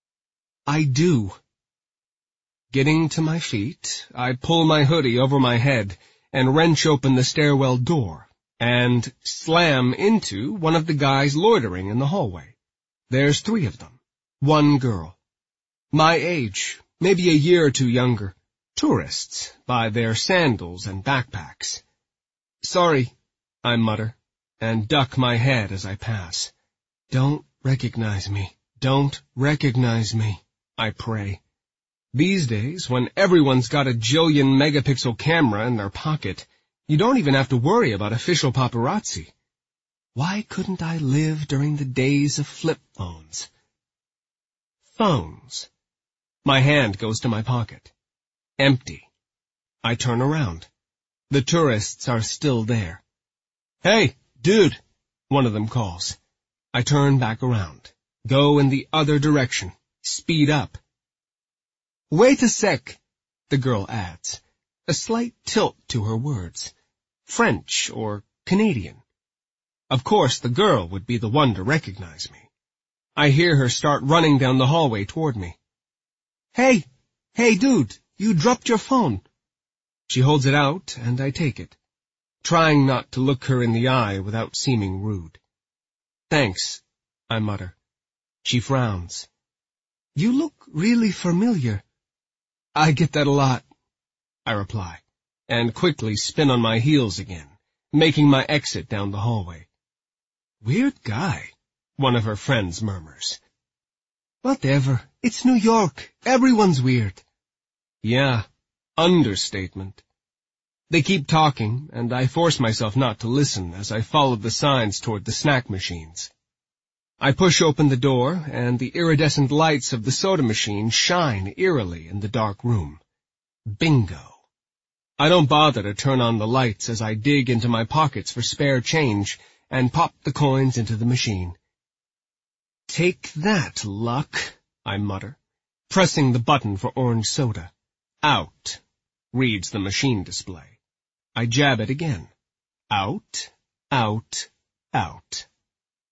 I do. Getting to my feet, I pull my hoodie over my head and wrench open the stairwell door and slam into one of the guys loitering in the hallway. There's 3 of them. One girl. My age, maybe a year or 2 younger. Tourists, by their sandals and backpacks. Sorry, I mutter, and duck my head as I pass. Don't recognize me. Don't recognize me, I pray. These days, when everyone's got a jillion megapixel camera in their pocket, you don't even have to worry about official paparazzi. Why couldn't I live during the days of flip phones? Phones. My hand goes to my pocket. Empty. I turn around. The tourists are still there. Hey, dude, one of them calls. I turn back around, go in the other direction, speed up. Wait a sec, the girl adds, a slight tilt to her words. French or Canadian. Of course, the girl would be the one to recognize me. I hear her start running down the hallway toward me. Hey, dude, you dropped your phone. She holds it out, and I take it, trying not to look her in the eye without seeming rude. Thanks, I mutter. She frowns. You look really familiar. I get that a lot, I reply, and quickly spin on my heels again, making my exit down the hallway. Weird guy, one of her friends murmurs. Whatever, it's New York. Everyone's weird. Yeah, understatement. They keep talking, and I force myself not to listen as I follow the signs toward the snack machines. I push open the door, and the iridescent lights of the soda machine shine eerily in the dark room. Bingo. I don't bother to turn on the lights as I dig into my pockets for spare change and pop the coins into the machine. Take that, luck, I mutter, pressing the button for orange soda. Out, reads the machine display. I jab it again. Out, out, out.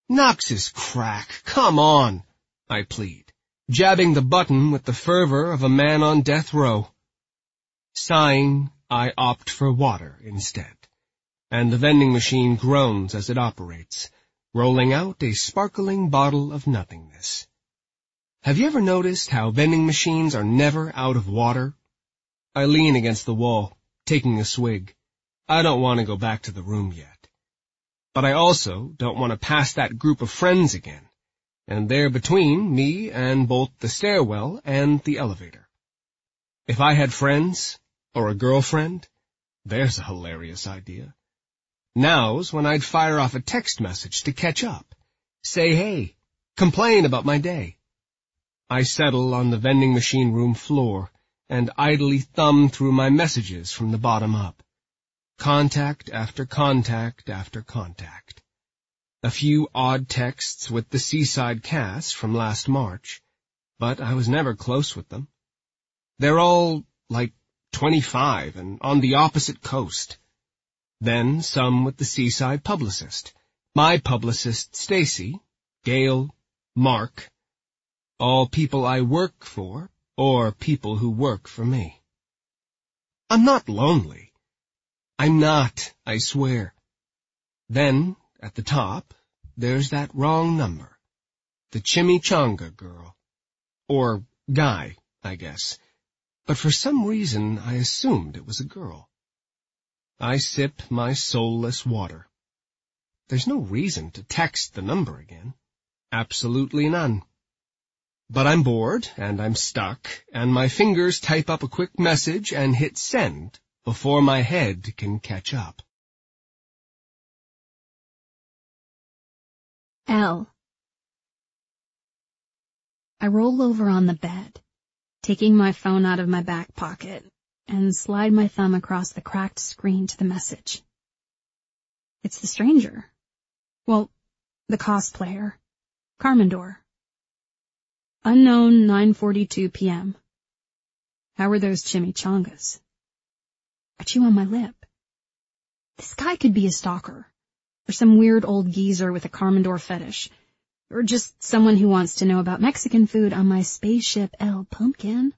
Knox's crack, come on, I plead, jabbing the button with the fervor of a man on death row. Sighing, I opt for water instead, and the vending machine groans as it operates, rolling out a sparkling bottle of nothingness. Have you ever noticed how vending machines are never out of water? I lean against the wall, taking a swig. I don't want to go back to the room yet. But I also don't want to pass that group of friends again, and they're between me and both the stairwell and the elevator. If I had friends, or a girlfriend, there's a hilarious idea. Now's when I'd fire off a text message to catch up, say hey, complain about my day. I settle on the vending machine room floor and idly thumb through my messages from the bottom up. Contact after contact after contact. A few odd texts with the Seaside cast from last March, but I was never close with them. They're all, 25 and on the opposite coast. Then some with the Seaside publicist, my publicist Stacy, Gail, Mark, all people I work for, or people who work for me. I'm not lonely. I'm not, I swear. Then, at the top, there's that wrong number. The Chimichanga girl. Or guy, I guess. But for some reason I assumed it was a girl. I sip my soulless water. There's no reason to text the number again. Absolutely none. But I'm bored, and I'm stuck, and my fingers type up a quick message and hit send before my head can catch up. L. I roll over on the bed, taking my phone out of my back pocket, and slide my thumb across the cracked screen to the message. It's the stranger. Well, the cosplayer. Carmendor. Unknown 9:42 p.m. How are those chimichangas? I chew on my lip. This guy could be a stalker, or some weird old geezer with a Carmendor fetish, or just someone who wants to know about Mexican food on my spaceship L Pumpkin.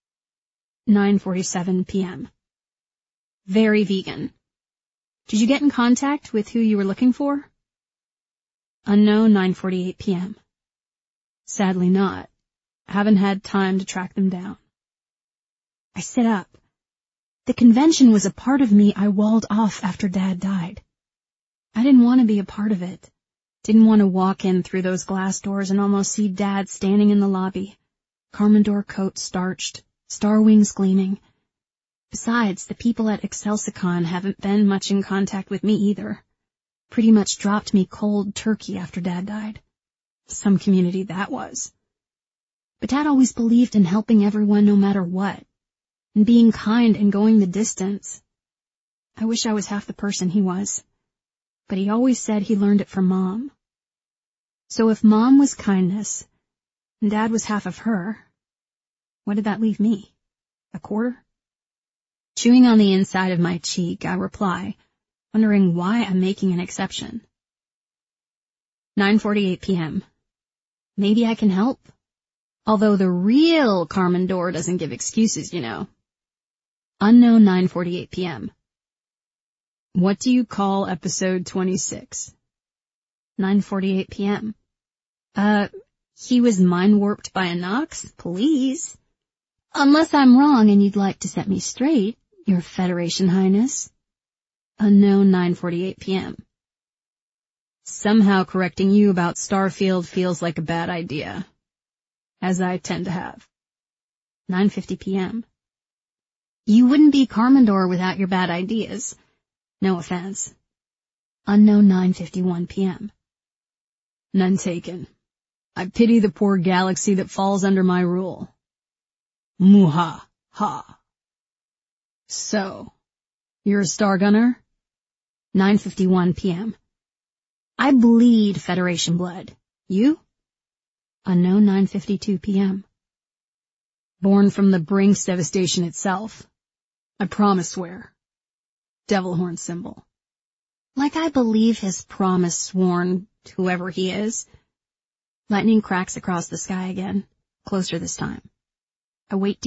9:47 p.m. Very vegan. Did you get in contact with who you were looking for? Unknown 9:48 p.m. Sadly not. Haven't had time to track them down. I sit up. The convention was a part of me I walled off after Dad died. I didn't want to be a part of it. Didn't want to walk in through those glass doors and almost see Dad standing in the lobby. Carmendor coat starched, star wings gleaming. Besides, the people at Excelsicon haven't been much in contact with me either. Pretty much dropped me cold turkey after Dad died. Some community that was. But Dad always believed in helping everyone no matter what, and being kind and going the distance. I wish I was half the person he was, but he always said he learned it from Mom. So if Mom was kindness, and Dad was half of her, what did that leave me? A quarter? Chewing on the inside of my cheek, I reply, wondering why I'm making an exception. 9:48 p.m. Maybe I can help. Although the real Carmendor doesn't give excuses, you know. Unknown 9:48 p.m. What do you call episode 26? 9:48 p.m. He was mind-warped by a Nox? Please. Unless I'm wrong and you'd like to set me straight, Your Federation Highness. Unknown 9:48 p.m. Somehow correcting you about Starfield feels like a bad idea, as I tend to have. 9:50 p.m. You wouldn't be Carmendor without your bad ideas. No offense. Unknown 9:51 p.m. None taken. I pity the poor galaxy that falls under my rule. Muha ha. So, you're a star gunner? 9:51 p.m. I bleed Federation blood. You? Unknown 9:52 p.m. Born from the Brinks devastation itself. I promise swear. Devil horn symbol. Like I believe his promise sworn to whoever he is. Lightning cracks across the sky again, closer this time. I wait